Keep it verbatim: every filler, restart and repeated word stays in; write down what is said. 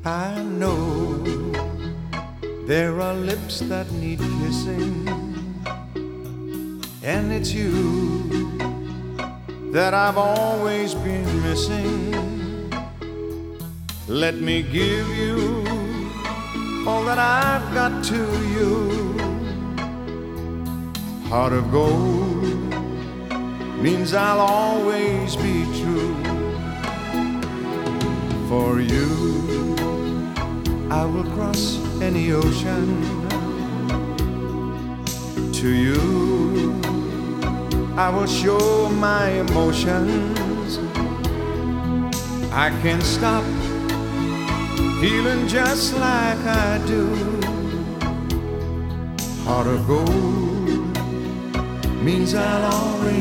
I know there are lips that need kissing, and it's you that I've always been missing. Let me give you all that I've got to you. Heart of gold means I'll always be true. For you, I will cross any ocean. To you, I will show my emotions. I can't stop feeling just like I do. Heart of gold means I'll always